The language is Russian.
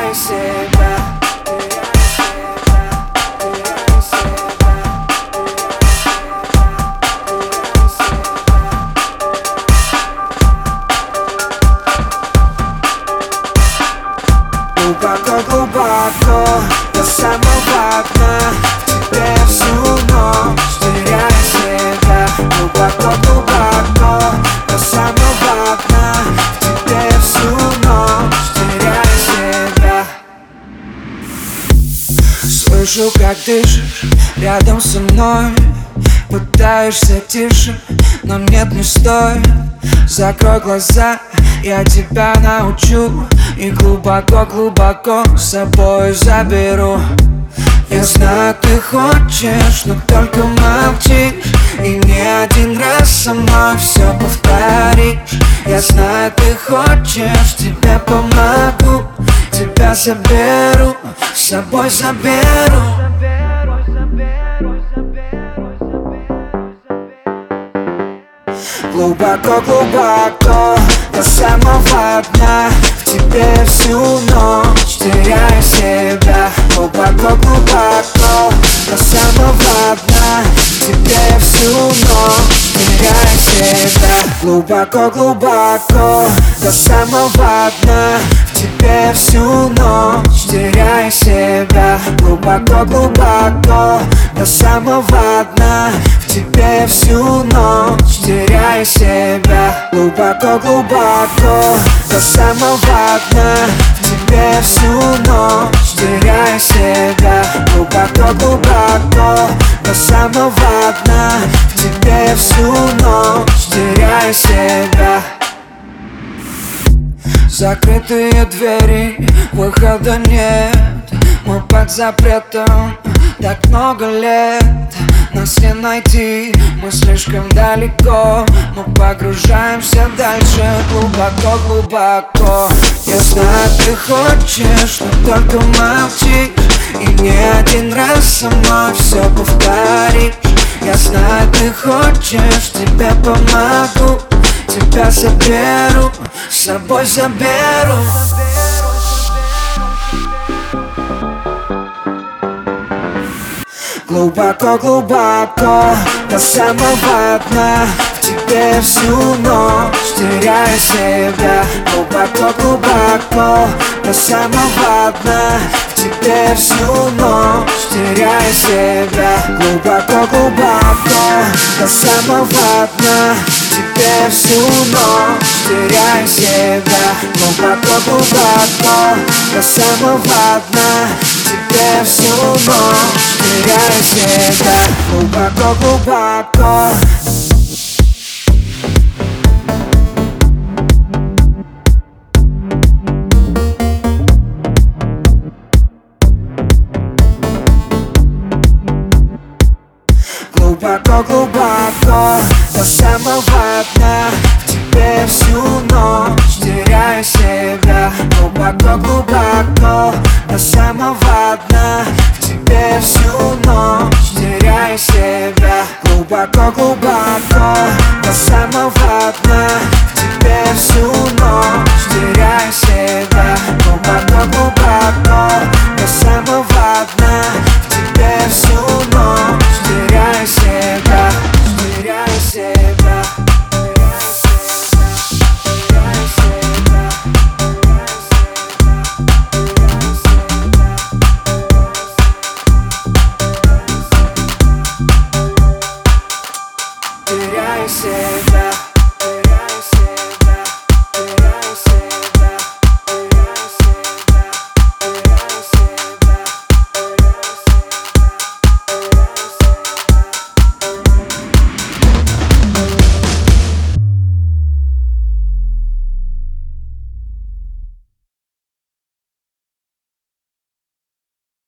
теряй себя. Глубоко-глубоко до самого дна, в тебе всю ночь теряй себя. Глубоко-глубоко до самого дна, в тебе всю ночь теряй себя. Слышу, как дышишь рядом со мной, пытаешься тише, но нет, не стоит. Закрой глаза, я тебя научу и глубоко-глубоко с собой заберу. Я знаю, ты хочешь, но только молчишь, и не один раз со мной все повторишь. Я знаю, ты хочешь, тебе помогу, тебя заберу, с собой заберу. Глубоко-глубоко до самого дна, в тебе всю ночь теряй себя. Глубоко-глубоко до самого дна, в тебе всю ночь теряй себя. Глубоко-глубоко до самого дна, в тебе всю ночь теряй себя. Глубоко-глубоко до самого дна, в тебе всю ночь теряй себя. Глубоко-глубоко до самого дна, в тебе всю ночь теряй себя. Глубоко-глубоко до самого дна, в тебе всю ночь теряй себя. Закрытые двери, выхода нет, мы под запретом так много лет. Нас не найти, мы слишком далеко, мы погружаемся дальше, глубоко-глубоко. Я знаю, ты хочешь, но только молчишь, и не один раз со мной все повторишь. Я знаю, ты хочешь, тебе помогу, тебя заберу, с собой заберу. Глубоко-глубоко до самого дна, в тебе всю ночь теряй себя. Глубоко-глубоко до самого дна, в тебе всю ночь теряй себя. Глубоко-глубоко до самого дна, в тебе всю ночь теряй себя. Глубоко-глубоко до самого дна, в тебе всю ночь теряй себя. Глубоко-глубоко. Глубоко-глубоко до самого дна, в тебе всю ночь теряй себя. Глубоко-глубоко до самого дна, в тебе всю ночь теряй себя. Глубоко-глубоко до самого дна, в тебе всю ночь теряй себя. Глубоко-глубоко до самого дна, в тебе всю ночь теряй себя. Теряй себя. Теряй себя.